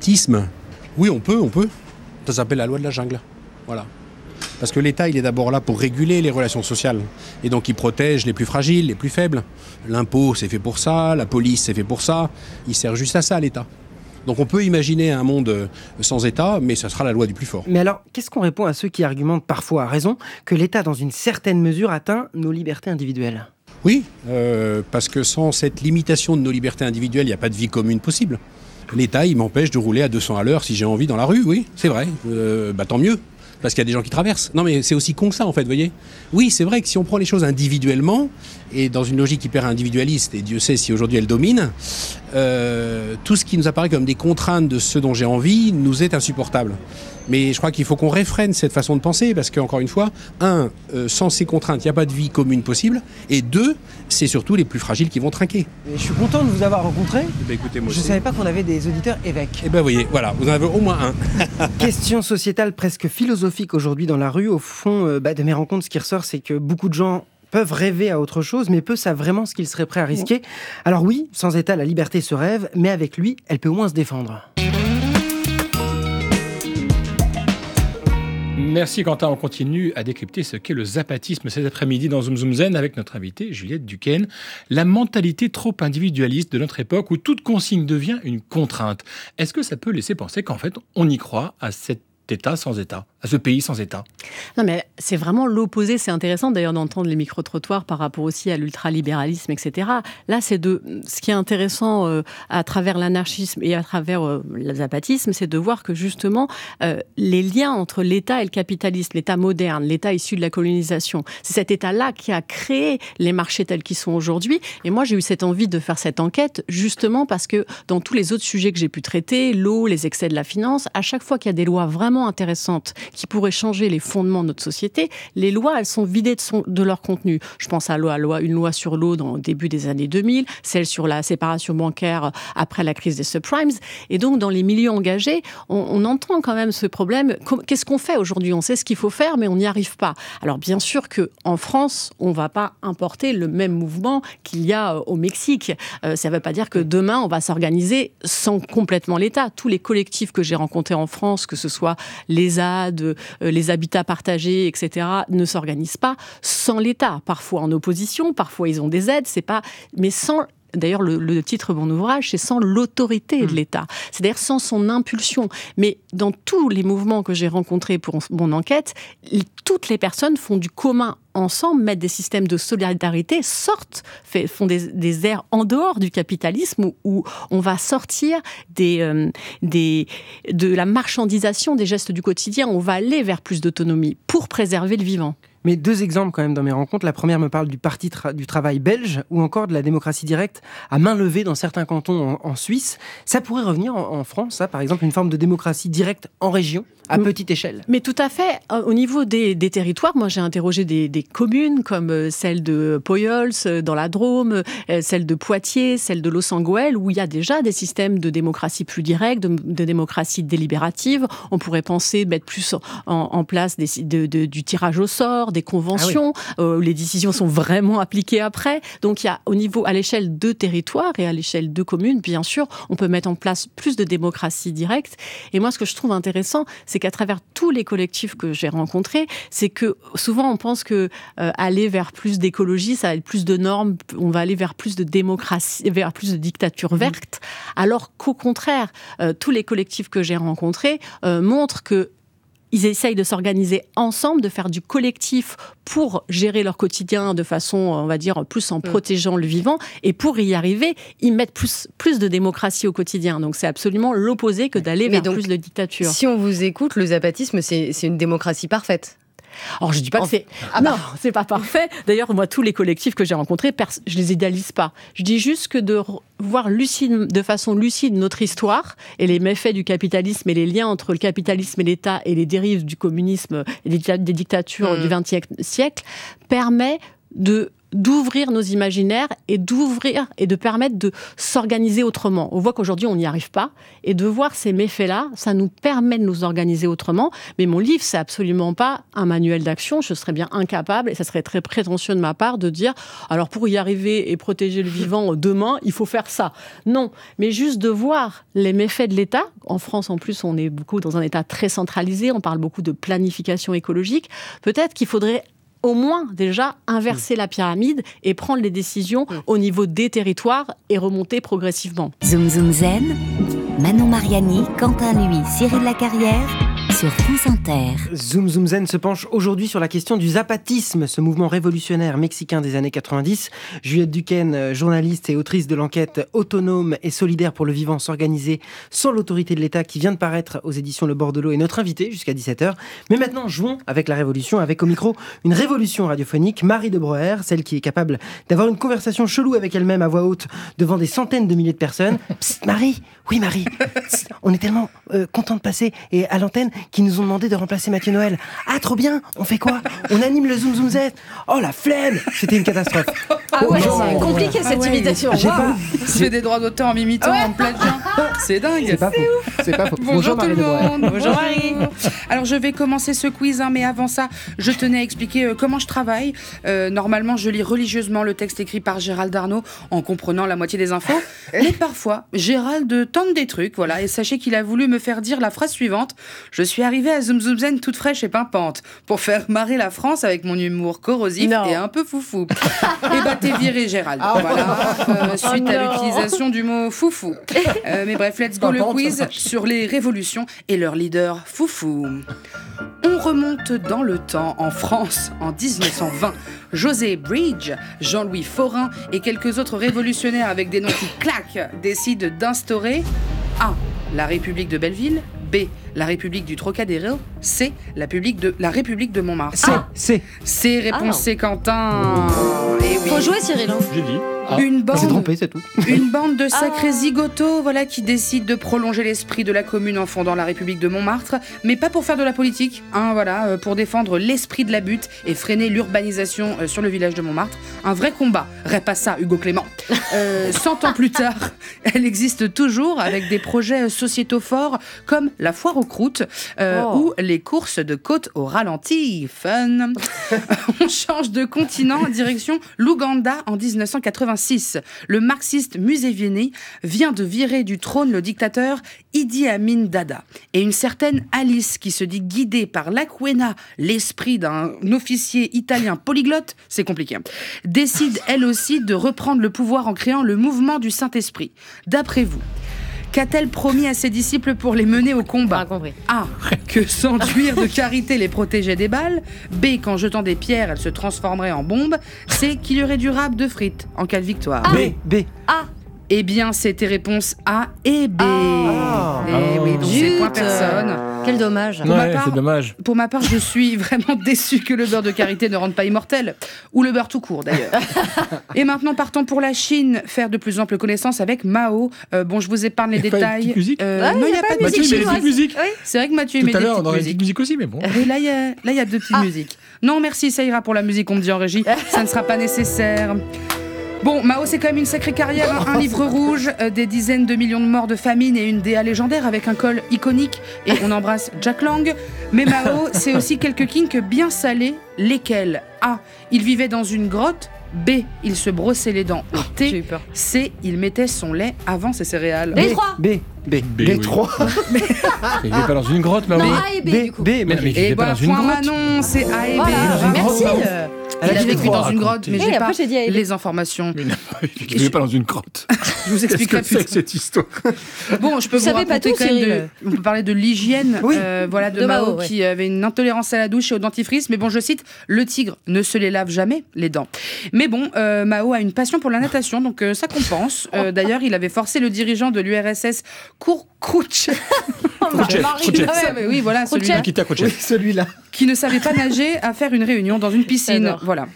Oui, on peut. Ça s'appelle la loi de la jungle. Voilà. Parce que l'État, il est d'abord là pour réguler les relations sociales. Et donc, il protège les plus fragiles, les plus faibles. L'impôt, c'est fait pour ça. La police, c'est fait pour ça. Il sert juste à ça, l'État. Donc, on peut imaginer un monde sans État, mais ça sera la loi du plus fort. Mais alors, qu'est-ce qu'on répond à ceux qui argumentent parfois à raison que l'État, dans une certaine mesure, atteint nos libertés individuelles ? Oui, parce que sans cette limitation de nos libertés individuelles, il n'y a pas de vie commune possible. L'État, il m'empêche de rouler à 200 à l'heure si j'ai envie dans la rue, oui, c'est vrai. Tant mieux. Parce qu'il y a des gens qui traversent. Non, mais c'est aussi con que ça, en fait, vous voyez. Oui, c'est vrai que si on prend les choses individuellement, et dans une logique hyper individualiste, et Dieu sait si aujourd'hui elle domine, tout ce qui nous apparaît comme des contraintes de ce dont j'ai envie nous est insupportable. Mais je crois qu'il faut qu'on réfrène cette façon de penser, parce qu'encore une fois, sans ces contraintes, il n'y a pas de vie commune possible, et deux, c'est surtout les plus fragiles qui vont trinquer. Je suis content de vous avoir rencontré. Écoutez, moi je ne savais pas qu'on avait des auditeurs évêques. Eh bien, vous voyez, voilà, vous en avez au moins un. Question sociétale presque philosophique aujourd'hui dans la rue. Au fond, de mes rencontres, ce qui ressort, c'est que beaucoup de gens peuvent rêver à autre chose, mais peu savent vraiment ce qu'ils seraient prêts à risquer. Alors oui, sans État, la liberté se rêve, mais avec lui, elle peut au moins se défendre. Merci Quentin, on continue à décrypter ce qu'est le zapatisme cet après-midi dans Zoom Zoom Zen avec notre invitée Juliette Duquesne. La mentalité trop individualiste de notre époque où toute consigne devient une contrainte. Est-ce que ça peut laisser penser qu'en fait on y croit à cet État sans État, à ce pays sans État? Non, mais c'est vraiment l'opposé. C'est intéressant d'ailleurs d'entendre les micro-trottoirs par rapport aussi à l'ultralibéralisme, etc. Là, ce qui est intéressant à travers l'anarchisme et à travers le zapatisme, c'est de voir que justement, les liens entre l'État et le capitalisme, l'État moderne, l'État issu de la colonisation, c'est cet État-là qui a créé les marchés tels qu'ils sont aujourd'hui. Et moi, j'ai eu cette envie de faire cette enquête justement parce que dans tous les autres sujets que j'ai pu traiter, l'eau, les excès de la finance, à chaque fois qu'il y a des lois vraiment intéressantes qui pourraient changer les fondements de notre société, les lois, elles sont vidées de leur contenu. Je pense à une loi sur l'eau au début des années 2000, celle sur la séparation bancaire après la crise des subprimes. Et donc, dans les milieux engagés, on entend quand même ce problème. Qu'est-ce qu'on fait aujourd'hui ? On sait ce qu'il faut faire, mais on n'y arrive pas. Alors, bien sûr qu'en France, on ne va pas importer le même mouvement qu'il y a au Mexique. Ça ne veut pas dire que demain, on va s'organiser sans complètement l'État. Tous les collectifs que j'ai rencontrés en France, que ce soit les ZAD, les habitats partagés, etc., ne s'organisent pas sans l'État. Parfois en opposition, parfois ils ont des aides, mais sans... D'ailleurs, le titre de mon ouvrage, c'est sans l'autorité de l'État. C'est-à-dire sans son impulsion. Mais dans tous les mouvements que j'ai rencontrés pour mon enquête, toutes les personnes font du commun ensemble, mettent des systèmes de solidarité, font des aires en dehors du capitalisme où on va sortir de la marchandisation des gestes du quotidien. On va aller vers plus d'autonomie pour préserver le vivant. Mais deux exemples quand même dans mes rencontres. La première me parle du Parti du travail belge ou encore de la démocratie directe à main levée dans certains cantons en Suisse. Ça pourrait revenir en France, ça, par exemple, une forme de démocratie directe en région, à petite échelle. Mais tout à fait. Au niveau des territoires, moi j'ai interrogé des communes comme celle de Poyols dans la Drôme, celle de Poitiers, celle de Los-Angeles, où il y a déjà des systèmes de démocratie plus directe, de démocratie délibérative. On pourrait penser mettre plus en place du tirage au sort, des conventions, où les décisions sont vraiment appliquées après. Donc il y a à l'échelle de territoires et à l'échelle de communes, bien sûr, on peut mettre en place plus de démocratie directe. Et moi, ce que je trouve intéressant, c'est qu'à travers tous les collectifs que j'ai rencontrés, c'est que souvent on pense que aller vers plus d'écologie, ça va être plus de normes, on va aller vers plus de démocratie, vers plus de dictature verte, alors qu'au contraire, tous les collectifs que j'ai rencontrés montrent que ils essayent de s'organiser ensemble, de faire du collectif pour gérer leur quotidien de façon, on va dire, plus en protégeant le vivant. Et pour y arriver, ils mettent plus de démocratie au quotidien. Donc c'est absolument l'opposé que d'aller vers plus de dictature. Si on vous écoute, le zapatisme, c'est une démocratie parfaite. Alors, je dis pas que c'est... Non, c'est pas parfait. D'ailleurs, moi, tous les collectifs que j'ai rencontrés, je les idéalise pas. Je dis juste que de voir de façon lucide notre histoire et les méfaits du capitalisme et les liens entre le capitalisme et l'État et les dérives du communisme et des dictatures du XXe siècle permet d'ouvrir nos imaginaires et de permettre de s'organiser autrement. On voit qu'aujourd'hui, on n'y arrive pas. Et de voir ces méfaits-là, ça nous permet de nous organiser autrement. Mais mon livre, c'est absolument pas un manuel d'action. Je serais bien incapable, et ça serait très prétentieux de ma part, de dire, alors pour y arriver et protéger le vivant demain, il faut faire ça. Non, mais juste de voir les méfaits de l'État. En France, en plus, on est beaucoup dans un État très centralisé. On parle beaucoup de planification écologique. Peut-être qu'il faudrait au moins déjà inverser la pyramide et prendre les décisions au niveau des territoires et remonter progressivement. Zoom Zoom Zen, Manon Mariani, Quentin Lui, Cyril Lacarrière sur France Inter. Zoom Zoom Zen se penche aujourd'hui sur la question du zapatisme, ce mouvement révolutionnaire mexicain des années 90. Juliette Duquesne, journaliste et autrice de l'enquête Autonome et solidaire pour le vivant, s'organiser sans l'autorité de l'État, qui vient de paraître aux éditions Le Bordelot, est notre invitée jusqu'à 17h. Mais maintenant, jouons avec la révolution, avec au micro une révolution radiophonique, Marie de Broer, celle qui est capable d'avoir une conversation chelou avec elle-même à voix haute devant des centaines de milliers de personnes. Psst, Marie, oui Marie, psst, on est tellement contents de passer et à l'antenne qui nous ont demandé de remplacer Mathieu Noël. Ah, trop bien. On fait quoi? On anime le Zoom Zoom Z. Oh, la flemme. C'était une catastrophe. Ah ouais, c'est compliqué cette imitation. Je fais des droits d'auteur en m'imitant, en plagiant. C'est dingue. C'est pas faux. C'est pas faux. Bonjour tout le monde. Bonjour Marie. Alors je vais commencer ce quiz, mais avant ça, je tenais à expliquer comment je travaille. Normalement, je lis religieusement le texte écrit par Gérald Darnaud en comprenant la moitié des infos. Mais parfois, Gérald tente des trucs, voilà. Et sachez qu'il a voulu me faire dire la phrase suivante. Je suis arrivée à Zoom Zoom Zen toute fraîche et pimpante pour faire marrer la France avec mon humour corrosif et un peu foufou. Et bah t'es viré Gérald. Voilà, suite à l'utilisation du mot foufou. Mais bref, let's go le quiz sur les révolutions et leur leader foufou. On remonte dans le temps en France en 1920. José Bridge, Jean-Louis Forain et quelques autres révolutionnaires avec des noms qui claquent décident d'instaurer A. La République de Belleville, B. La République du Trocadéro, C. La République de Montmartre. C. Réponse C. Quentin. Et oui. Faut jouer Cyril. J'ai dit. Une bande, c'est trompé, c'est tout. Une bande de sacrés zigotos, voilà, qui décident de prolonger l'esprit de la commune en fondant la République de Montmartre, mais pas pour faire de la politique, voilà, pour défendre l'esprit de la butte et freiner l'urbanisation sur le village de Montmartre. Un vrai combat. Pas ça, Hugo Clément. 100 ans plus tard, elle existe toujours avec des projets sociétaux forts comme la foire aux croûtes ou les courses de côte au ralenti. Fun. On change de continent, direction l'Ouganda en 1986. Le marxiste Museveni vient de virer du trône le dictateur Idi Amin Dada. Et une certaine Alice, qui se dit guidée par l'Aquena, l'esprit d'un officier italien polyglotte, c'est compliqué, décide elle aussi de reprendre le pouvoir en créant le mouvement du Saint-Esprit. D'après vous, qu'a-t-elle promis à ses disciples pour les mener au combat? A. Que s'enduire de karité les protégeait des balles. B. Qu'en jetant des pierres, elle se transformerait en bombe. C. Qu'il y aurait du rap de frites en cas de victoire. B. A. Eh bien, c'était réponse A et B. Et oui, donc c'est point personne. Quel dommage. C'est dommage. Pour ma part, je suis vraiment déçue que le beurre de karité ne rende pas immortel. Ou le beurre tout court, d'ailleurs. Et maintenant, partons pour la Chine, faire de plus amples connaissances avec Mao. Bon, je vous épargne les détails. Pas musique non, il n'y a pas de musique chinoise. Musique. Oui. C'est vrai que Mathieu aimait des petites musiques. Tout à l'heure, on aurait une petite musique aussi, mais bon. Et là, il y a deux petites musiques. Non, merci, ça ira pour la musique, on me dit en régie. Ça ne sera pas nécessaire. Bon, Mao, c'est quand même une sacrée carrière, un livre rouge, des dizaines de millions de morts de famine et une DA légendaire avec un col iconique. Et on embrasse Jack Lang. Mais Mao, c'est aussi quelques kinks bien salés, lesquels A. Il vivait dans une grotte. B. Il se brossait les dents au thé. J'ai eu peur. C. Il mettait son lait avant ses céréales. B3. B3. Il n'est pas dans une grotte, Mao. Non, A et B, du coup. Mais il n'est pas dans une point grotte. Manon, c'est A et B. Voilà, merci. Elle a vécu dans une grotte, mais j'ai pas après, j'ai dit à Hélène. les informations. Mais il ne vivait pas dans une grotte. Je vous expliquerai Qu'est-ce que c'est que cette histoire? Bon, je peux vous savez pas raconter tout, quand même Cyril. on peut parler de l'hygiène Oui. voilà, de De Mao, Mao, ouais. qui avait une intolérance à la douche et au dentifrice. Mais bon, je cite, le tigre ne se les lave jamais, les dents. Mais bon, Mao a une passion pour la natation, donc ça compense. D'ailleurs, il avait forcé le dirigeant de l'URSS, Khrouchtchev. Khrouchtchev. Oui, voilà, celui-là. Nikita Khrouchtchev. Celui-là. Qui ne savait pas nager à faire une réunion dans une piscine. J'adore. Voilà.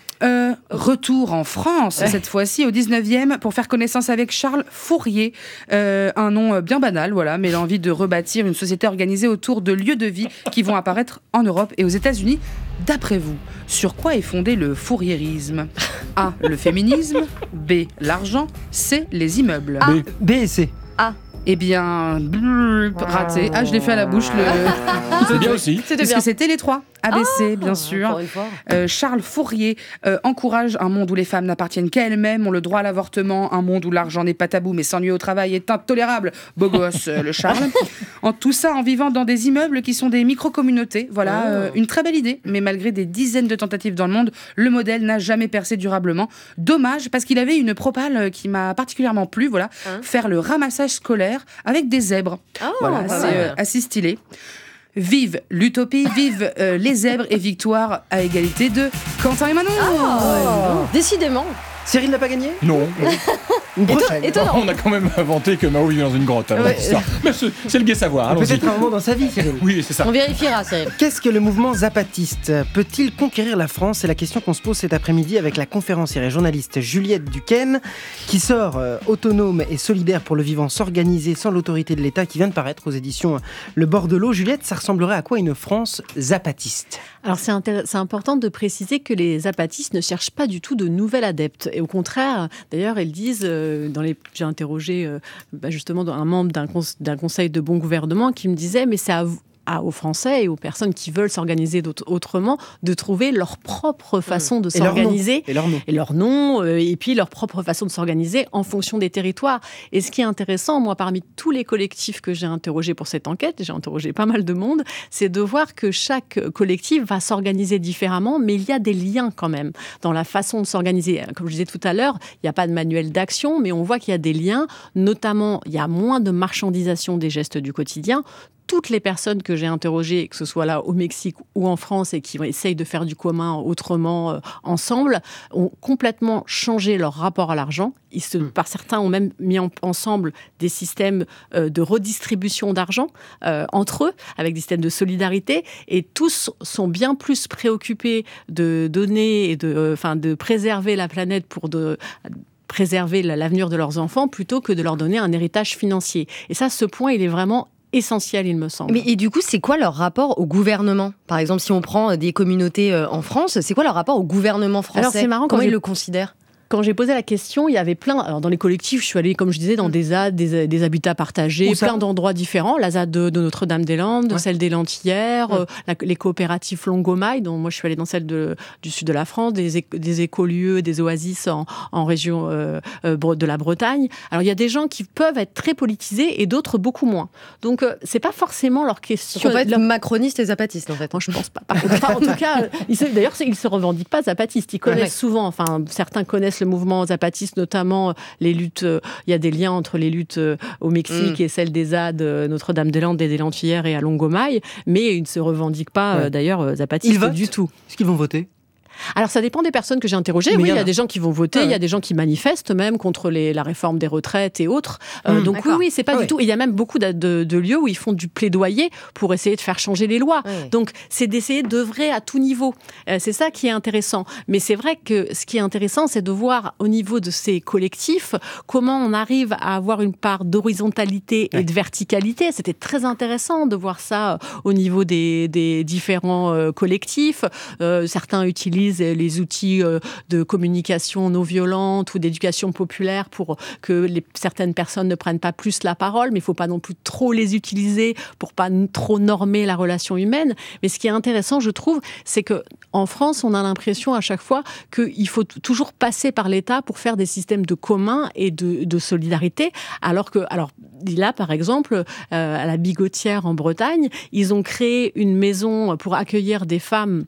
Retour en France, cette fois-ci au 19e, pour faire connaissance avec Charles Fourier. Un nom bien banal, voilà, mais l'envie de rebâtir une société organisée autour de lieux de vie qui vont apparaître en Europe et aux États-Unis. D'après vous, sur quoi est fondé le fourriérisme? A. Le féminisme. B. L'argent. C. Les immeubles. B et C. Eh bien, raté. Ah, je l'ai fait à la bouche. C'est bien aussi. C'était Parce bien. que c'était les trois. ABC, bien sûr. Encore une fois. Charles Fourier encourage un monde où les femmes n'appartiennent qu'à elles-mêmes, ont le droit à l'avortement, un monde où l'argent n'est pas tabou mais s'ennuyer au travail est intolérable. Beau gosse, le Charles. Tout ça en vivant dans des immeubles qui sont des micro-communautés. Voilà, une très belle idée, mais malgré des dizaines de tentatives dans le monde, le modèle n'a jamais percé durablement. Dommage, parce qu'il avait une propale qui m'a particulièrement plu, voilà, faire le ramassage scolaire avec des zèbres. Voilà, pas c'est mal. assez stylé. Vive l'utopie, vive les zèbres et victoire à égalité de Quentin et Manon. Décidément. Cyril n'a pas gagné? Non. Une prochaine. Étonnant. On a quand même inventé que Mao vivait dans une grotte. Ouais. Mais c'est le gai savoir. Allons-y. Peut-être un moment dans sa vie, Cyril. Oui, c'est ça. On vérifiera, Cyril. Qu'est-ce que le mouvement zapatiste? Peut-il conquérir la France? C'est la question qu'on se pose cet après-midi avec la conférencière et journaliste Juliette Duquesne, qui sort Autonome et solidaire pour le vivant, s'organiser sans l'autorité de l'État, qui vient de paraître aux éditions Le Bord de l'eau. Juliette, ça ressemblerait à quoi une France zapatiste? Alors c'est important de préciser que les zapatistes ne cherchent pas du tout de nouvel adepte. Et au contraire, d'ailleurs, ils disent, j'ai interrogé justement un membre d'un conseil de bon gouvernement qui me disait, mais c'est aux Français et aux personnes qui veulent s'organiser autrement de trouver leur propre façon de s'organiser. Et leur nom. Et leur nom, et puis leur propre façon de s'organiser en fonction des territoires. Et ce qui est intéressant, moi, parmi tous les collectifs que j'ai interrogés pour cette enquête, j'ai interrogé pas mal de monde, c'est de voir que chaque collectif va s'organiser différemment, mais il y a des liens quand même dans la façon de s'organiser. Comme je disais tout à l'heure, il n'y a pas de manuel d'action, mais on voit qu'il y a des liens, notamment il y a moins de marchandisation des gestes du quotidien. Toutes les personnes que j'ai interrogées, que ce soit là au Mexique ou en France, et qui essayent de faire du commun autrement ensemble, ont complètement changé leur rapport à l'argent. Par certains ont même mis ensemble des systèmes de redistribution d'argent entre eux, avec des systèmes de solidarité, et tous sont bien plus préoccupés de donner et de préserver la planète pour préserver l'avenir de leurs enfants, plutôt que de leur donner un héritage financier. Et ça, ce point, il est vraiment essentiel, il me semble. Mais et du coup, c'est quoi leur rapport au gouvernement? Par exemple, si on prend des communautés en France, c'est quoi leur rapport au gouvernement français? Alors, c'est marrant, comment ils le considèrent? Quand j'ai posé la question, il y avait plein... Alors, dans les collectifs, je suis allée, comme je disais, dans des ZAD, des habitats partagés, plein d'endroits différents. La ZAD de Notre-Dame-des-Landes, celle des Lentillères, les coopératives Longomaille, dont moi, je suis allée dans celle du sud de la France, des écolieux, des oasis en région de la Bretagne. Alors, il y a des gens qui peuvent être très politisés et d'autres beaucoup moins. Donc, c'est pas forcément leur question... On peut être macroniste et zapatiste, en fait. Moi, je pense pas. Enfin, en tout cas, d'ailleurs, ils se revendiquent pas zapatistes. Ils connaissent souvent, enfin, certains connaissent le mouvement zapatiste, notamment les luttes. Il y a des liens entre les luttes au Mexique et celles des ZAD, Notre-Dame-des-Landes, des Lentillères et à Longomaille, mais ils ne se revendiquent pas d'ailleurs zapatistes du tout. Est-ce qu'ils vont voter? Alors, ça dépend des personnes que j'ai interrogées. Oui, il y a des gens qui vont voter, il y a des gens qui manifestent même contre la réforme des retraites et autres. Donc oui, c'est pas du tout. Il y a même beaucoup de lieux où ils font du plaidoyer pour essayer de faire changer les lois. Donc, c'est d'essayer d'œuvrer à tout niveau. C'est ça qui est intéressant. Mais c'est vrai que ce qui est intéressant, c'est de voir au niveau de ces collectifs comment on arrive à avoir une part d'horizontalité et de verticalité. C'était très intéressant de voir ça au niveau des différents collectifs. Certains utilisent les outils de communication non violente ou d'éducation populaire pour que certaines personnes ne prennent pas plus la parole, mais il ne faut pas non plus trop les utiliser pour pas trop normer la relation humaine. Mais ce qui est intéressant, je trouve, c'est qu'en France, on a l'impression à chaque fois qu'il faut toujours passer par l'État pour faire des systèmes de commun et de solidarité, alors là, par exemple, à la Bigotière en Bretagne, ils ont créé une maison pour accueillir des femmes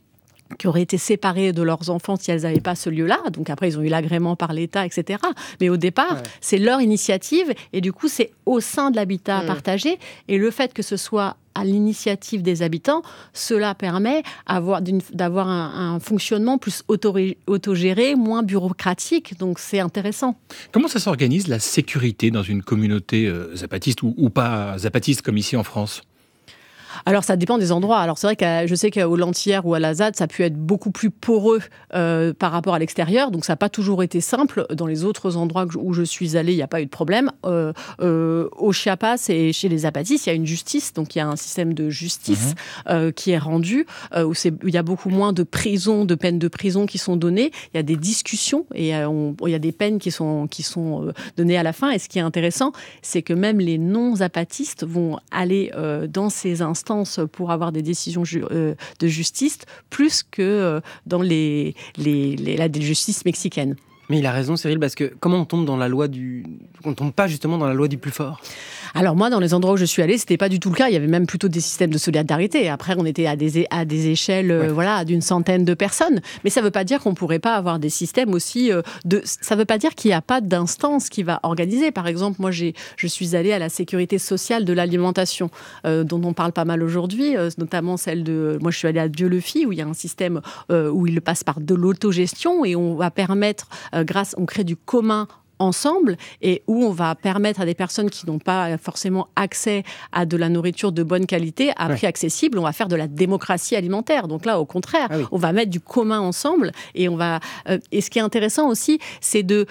qui auraient été séparées de leurs enfants si elles n'avaient pas ce lieu-là. Donc après, ils ont eu l'agrément par l'État, etc. Mais au départ, c'est leur initiative et du coup, c'est au sein de l'habitat partagé. Et le fait que ce soit à l'initiative des habitants, cela permet d'avoir un fonctionnement plus autogéré, moins bureaucratique. Donc c'est intéressant. Comment ça s'organise la sécurité dans une communauté zapatiste ou pas zapatiste comme ici en France ? Alors, ça dépend des endroits. Alors, c'est vrai que je sais qu'au Lentillère ou à la ZAD, ça a pu être beaucoup plus poreux par rapport à l'extérieur. Donc, ça n'a pas toujours été simple. Dans les autres endroits où je suis allée, il n'y a pas eu de problème. Au Chiapas et chez les zapatistes, il y a une justice. Donc, il y a un système de justice qui est rendu, où il y a beaucoup moins de prisons, de peines de prison qui sont données. Il y a des discussions et il y a des peines qui sont données à la fin. Et ce qui est intéressant, c'est que même les non-zapatistes vont aller dans ces instances pour avoir des décisions de justice, plus que dans la justice mexicaine. Mais il a raison, Cyril, parce que comment on tombe dans la loi on tombe pas justement dans la loi du plus fort? Alors moi, dans les endroits où je suis allée, c'était pas du tout le cas. Il y avait même plutôt des systèmes de solidarité. Après, on était à des échelles, d'une centaine de personnes. Mais ça veut pas dire qu'on pourrait pas avoir des systèmes aussi ça veut pas dire qu'il y a pas d'instance qui va organiser. Par exemple, moi, je suis allée à la sécurité sociale de l'alimentation, dont on parle pas mal aujourd'hui, notamment moi, je suis allée à Dieu-le-Fit, où il y a un système où il passe par de l'autogestion et on va permettre, on crée du commun ensemble et où on va permettre à des personnes qui n'ont pas forcément accès à de la nourriture de bonne qualité, à prix accessible, on va faire de la démocratie alimentaire. Donc là, au contraire, on va mettre du commun ensemble et et ce qui est intéressant aussi, c'est de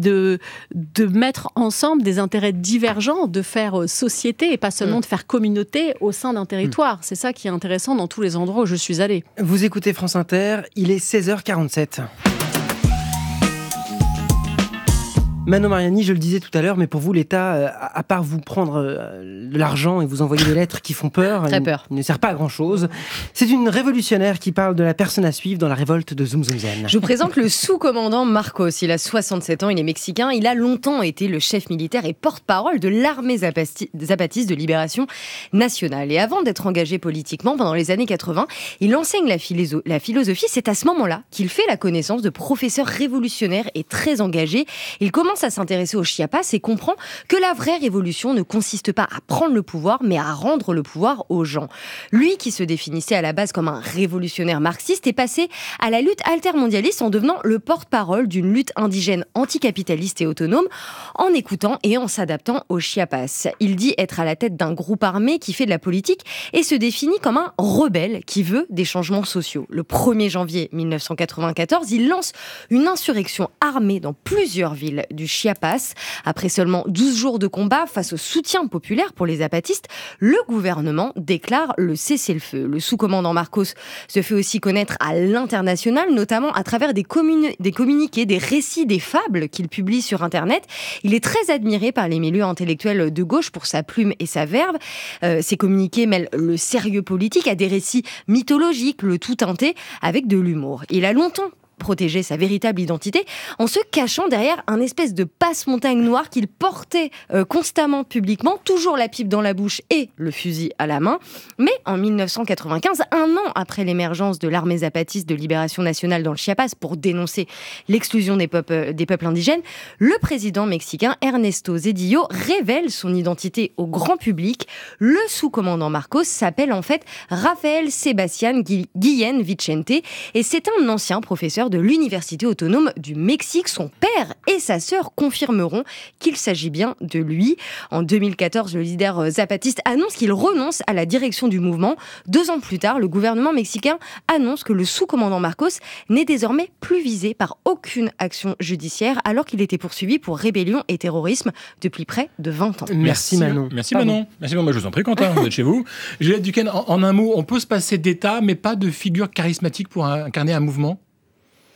mettre ensemble des intérêts divergents, de faire société et pas seulement de faire communauté au sein d'un territoire. C'est ça qui est intéressant dans tous les endroits où je suis allée. Vous écoutez France Inter, il est 16h47. Manon Mariani, je le disais tout à l'heure, mais pour vous, l'État, à part vous prendre de l'argent et vous envoyer des lettres qui font peur, ne sert pas à grand-chose. C'est une révolutionnaire qui parle de la personne à suivre dans la révolte de Zoom Zoom Zen. Je vous présente le sous-commandant Marcos. Il a 67 ans, il est mexicain. Il a longtemps été le chef militaire et porte-parole de l'armée zapatiste de libération nationale. Et avant d'être engagé politiquement, pendant les années 80, il enseigne la philosophie. C'est à ce moment-là qu'il fait la connaissance de professeurs révolutionnaires et très engagés. Il commence à s'intéresser au Chiapas et comprend que la vraie révolution ne consiste pas à prendre le pouvoir, mais à rendre le pouvoir aux gens. Lui, qui se définissait à la base comme un révolutionnaire marxiste, est passé à la lutte altermondialiste en devenant le porte-parole d'une lutte indigène anticapitaliste et autonome, en écoutant et en s'adaptant au Chiapas. Il dit être à la tête d'un groupe armé qui fait de la politique et se définit comme un rebelle qui veut des changements sociaux. Le 1er janvier 1994, il lance une insurrection armée dans plusieurs villes du Chiapas. Après seulement 12 jours de combat face au soutien populaire pour les zapatistes, le gouvernement déclare le cessez-le-feu. Le sous-commandant Marcos se fait aussi connaître à l'international, notamment à travers des communiqués, des récits, des fables qu'il publie sur Internet. Il est très admiré par les milieux intellectuels de gauche pour sa plume et sa verve. Ces communiqués mêlent le sérieux politique à des récits mythologiques, le tout teinté avec de l'humour. Il a longtemps protéger sa véritable identité en se cachant derrière un espèce de passe-montagne noir qu'il portait constamment publiquement, toujours la pipe dans la bouche et le fusil à la main. Mais en 1995, un an après l'émergence de l'armée zapatiste de libération nationale dans le Chiapas pour dénoncer l'exclusion des peuples indigènes, le président mexicain Ernesto Zedillo révèle son identité au grand public. Le sous-commandant Marcos s'appelle en fait Rafael Sebastián Guillén Vicente et c'est un ancien professeur de l'Université autonome du Mexique. Son père et sa sœur confirmeront qu'il s'agit bien de lui. En 2014, le leader zapatiste annonce qu'il renonce à la direction du mouvement. 2 ans plus tard, le gouvernement mexicain annonce que le sous-commandant Marcos n'est désormais plus visé par aucune action judiciaire alors qu'il était poursuivi pour rébellion et terrorisme depuis près de 20 ans. Merci Manon. Merci Manon. Merci Manon. Je vous en prie Quentin, vous êtes chez vous. Juliette Duquesne, en un mot, on peut se passer d'État mais pas de figure charismatique pour incarner un mouvement ?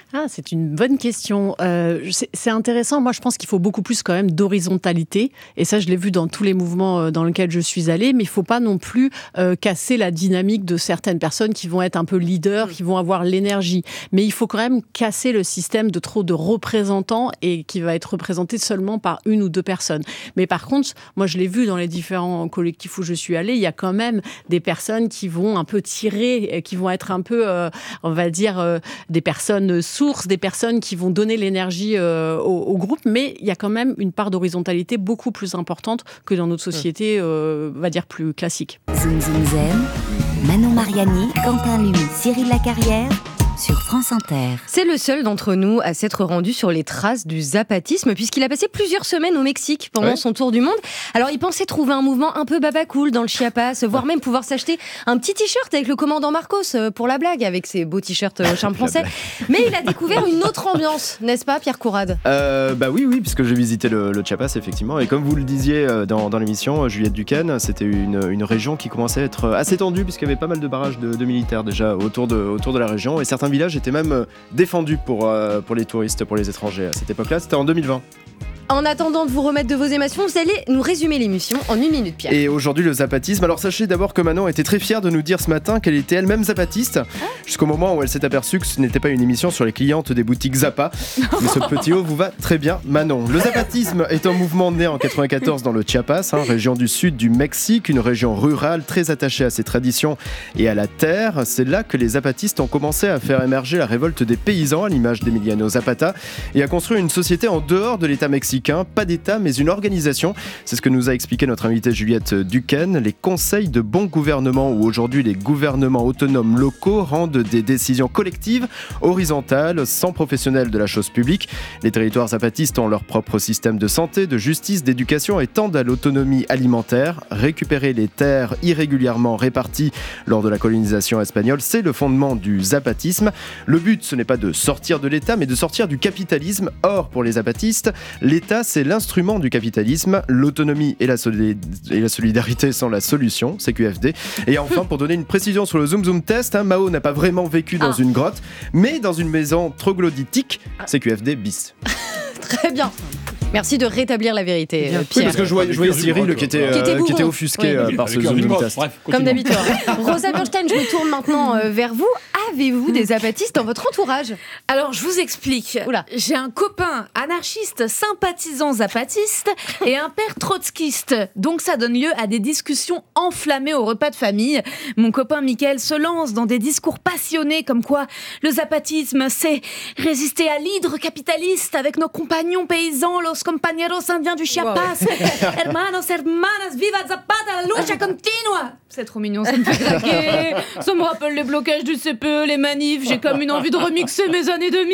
C'est une bonne question. C'est intéressant. Moi, je pense qu'il faut beaucoup plus quand même d'horizontalité. Et ça, je l'ai vu dans tous les mouvements dans lesquels je suis allée. Mais il ne faut pas non plus casser la dynamique de certaines personnes qui vont être un peu leaders, qui vont avoir l'énergie. Mais il faut quand même casser le système de trop de représentants et qui va être représenté seulement par une ou deux personnes. Mais par contre, moi, je l'ai vu dans les différents collectifs où je suis allée, il y a quand même des personnes qui vont un peu tirer, qui vont être un peu, on va dire, des personnes sources, des personnes qui vont donner l'énergie au groupe, mais il y a quand même une part d'horizontalité beaucoup plus importante que dans notre société, on va dire, plus classique. Zoom Zoom Zen, Manon Mariani, Quentin Lumy, Cyril Lacarrière, sur France Inter. C'est le seul d'entre nous à s'être rendu sur les traces du zapatisme, puisqu'il a passé plusieurs semaines au Mexique pendant son tour du monde. Alors il pensait trouver un mouvement un peu babacool dans le Chiapas, voire même pouvoir s'acheter un petit t-shirt avec le commandant Marcos pour la blague, avec ses beaux t-shirts charme français. Mais il a découvert une autre ambiance, n'est-ce pas Pierre Courade ? Oui, puisque j'ai visité le Chiapas effectivement, et comme vous le disiez dans l'émission, Juliette Duquesne, c'était une région qui commençait à être assez tendue, puisqu'il y avait pas mal de barrages de militaires déjà autour de la région, et certains villages étaient même défendus pour les touristes, pour les étrangers à cette époque-là. C'était en 2020. En attendant de vous remettre de vos émotions, vous allez nous résumer l'émission en 1 minute, Pierre. Et aujourd'hui, le zapatisme. Alors sachez d'abord que Manon était très fière de nous dire ce matin qu'elle était elle-même zapatiste, jusqu'au moment où elle s'est aperçue que ce n'était pas une émission sur les clientes des boutiques Zappa. Mais ce petit haut vous va très bien, Manon. Le zapatisme est un mouvement né en 94 dans le Chiapas, région du sud du Mexique, une région rurale très attachée à ses traditions et à la terre. C'est là que les zapatistes ont commencé à faire émerger la révolte des paysans, à l'image d'Emiliano Zapata, et à construire une société en dehors de l'État mexicain. Pas d'État, mais une organisation. C'est ce que nous a expliqué notre invitée Juliette Duquesne. Les conseils de bon gouvernement, où aujourd'hui les gouvernements autonomes locaux rendent des décisions collectives, horizontales, sans professionnels de la chose publique. Les territoires zapatistes ont leur propre système de santé, de justice, d'éducation et tendent à l'autonomie alimentaire. Récupérer les terres irrégulièrement réparties lors de la colonisation espagnole, c'est le fondement du zapatisme. Le but, ce n'est pas de sortir de l'État, mais de sortir du capitalisme. Or, pour les zapatistes, l'État, c'est l'instrument du capitalisme. L'autonomie et la solidarité sont la solution, CQFD. Et enfin, pour donner une précision sur le Zoom Zoom test, Mao n'a pas vraiment vécu dans une grotte, mais dans une maison troglodytique, CQFD bis. Très bien. Merci de rétablir la vérité, Pierre. Oui, parce que je voyais Cyril qui était offusqué par ce Zoom Zoom test. Comme d'habitude. Rosa Bernstein, je me tourne maintenant vers vous. Avez-vous des zapatistes dans votre entourage ? Alors, je vous explique. J'ai un copain anarchiste, sympathisant zapatiste et un père trotskiste. Donc, ça donne lieu à des discussions enflammées au repas de famille. Mon copain Mickaël se lance dans des discours passionnés comme quoi le zapatisme, c'est résister à l'hydre capitaliste avec nos compagnons paysans, los compañeros indiens du Chiapas. Hermanos, hermanas, viva Zapata, la lucha continua. C'est trop mignon, ça me fait craquer. Ça me rappelle les blocages du CPE, les manifs. J'ai comme une envie de remixer mes années 2000.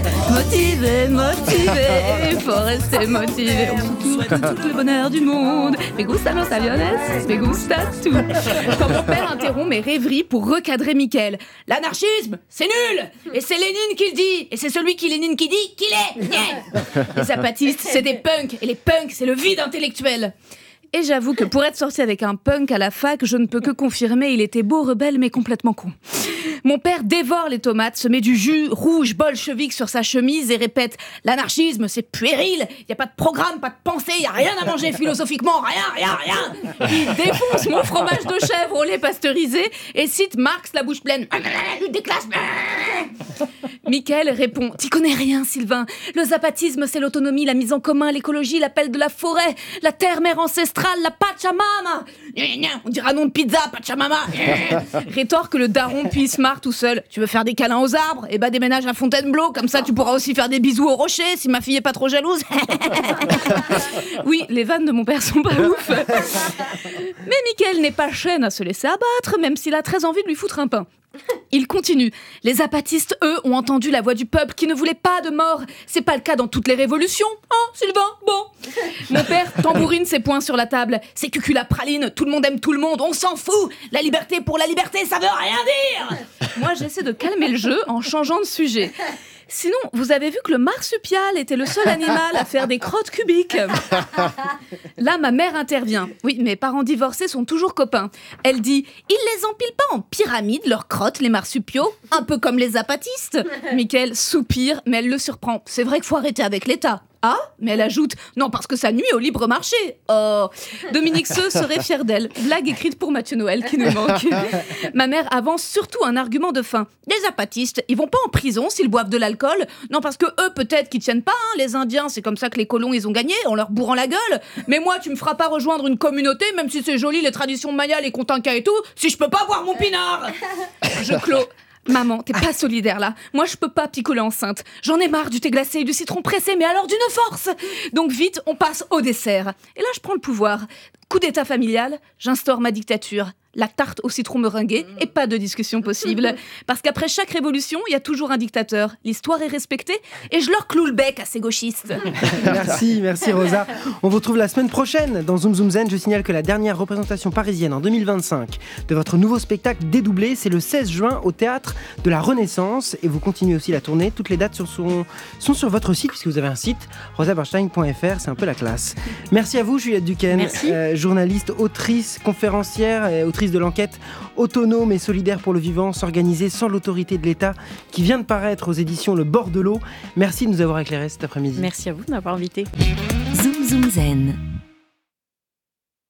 Motivé, faut rester motivé. On souhaite tout le bonheur du monde. Me gusta los aviones, me gusta tout. Quand mon père interrompt mes rêveries pour recadrer Mickaël. L'anarchisme, c'est nul. Et c'est Lénine qui le dit. Et c'est celui qui Lénine qui dit qu'il est. Yeah. Les zapatistes, c'est des punks. Et les punks, c'est le vide intellectuel. Et j'avoue que pour être sorti avec un punk à la fac, je ne peux que confirmer, il était beau, rebelle, mais complètement con. Mon père dévore les tomates, se met du jus rouge bolchevique sur sa chemise et répète « L'anarchisme, c'est puéril, il n'y a pas de programme, pas de pensée, il n'y a rien à manger philosophiquement, rien !» Il défonce mon fromage de chèvre au lait pasteurisé et cite Marx la bouche pleine « Lutte des classes !» Mickaël répond « T'y connais rien, Sylvain. Le zapatisme, c'est l'autonomie, la mise en commun, l'écologie, l'appel de la forêt, la terre-mère ancestrale, la Pachamama. On dira nom de pizza, Pachamama. » Rétorque le daron puis se marre tout seul. « Tu veux faire des câlins aux arbres ? Eh ben déménage à Fontainebleau, comme ça tu pourras aussi faire des bisous au rocher si ma fille est pas trop jalouse. » Oui, les vannes de mon père sont pas ouf. Mais Mickaël n'est pas chêne à se laisser abattre, même s'il a très envie de lui foutre un pain. Il continue. Les zapatistes, eux, ont entendu la voix du peuple qui ne voulait pas de mort. C'est pas le cas dans toutes les révolutions, hein, Sylvain ? Bon. Mon père tambourine ses poings sur la table. C'est cucul la praline, tout le monde aime tout le monde, on s'en fout. La liberté pour la liberté, ça veut rien dire. Moi, j'essaie de calmer le jeu en changeant de sujet. Sinon, vous avez vu que le marsupial était le seul animal à faire des crottes cubiques. Là, ma mère intervient. Oui, mes parents divorcés sont toujours copains. Elle dit, ils les empilent pas en pyramide, leurs crottes, les marsupiaux, un peu comme les zapatistes. Mickaël soupire, mais elle le surprend. C'est vrai qu'il faut arrêter avec l'État. Ah, mais elle ajoute, non parce que ça nuit au libre marché. Oh, Dominique Seux serait fière d'elle. Blague écrite pour Mathieu Noël qui nous manque. Ma mère avance surtout un argument de fin. Les zapatistes, ils vont pas en prison s'ils boivent de l'alcool. Non parce que eux peut-être qu'ils tiennent pas, hein, les Indiens, c'est comme ça que les colons ils ont gagné, en leur bourrant la gueule. Mais moi tu me feras pas rejoindre une communauté, même si c'est joli les traditions mayas, les Kontinka et tout, si je peux pas boire mon pinard. Je clôt. Maman, t'es pas solidaire là. Moi, je peux pas picoler enceinte. J'en ai marre du thé glacé et du citron pressé, mais alors d'une force. Donc vite, on passe au dessert. Et là, je prends le pouvoir. Coup d'état familial, j'instaure ma dictature. La tarte au citron meringué et pas de discussion possible. Parce qu'après chaque révolution, il y a toujours un dictateur. L'histoire est respectée et je leur cloue le bec à ces gauchistes. Merci Rosa. On vous retrouve la semaine prochaine dans Zoom Zoom Zen. Je signale que la dernière représentation parisienne en 2025 de votre nouveau spectacle Dédoublé, c'est le 16 juin au Théâtre de la Renaissance. Et vous continuez aussi la tournée. Toutes les dates sont sur votre site, puisque vous avez un site, rosaberstein.fr. C'est un peu la classe. Merci à vous, Juliette Duquesne. Merci. Journaliste, autrice, conférencière et autrice de l'enquête Autonome et solidaire pour le vivant, s'organiser sans l'autorité de l'État, qui vient de paraître aux éditions Le Bord de l'eau. Merci de nous avoir éclairés cet après-midi. Merci à vous de m'avoir invité. Zoom Zoom Zen.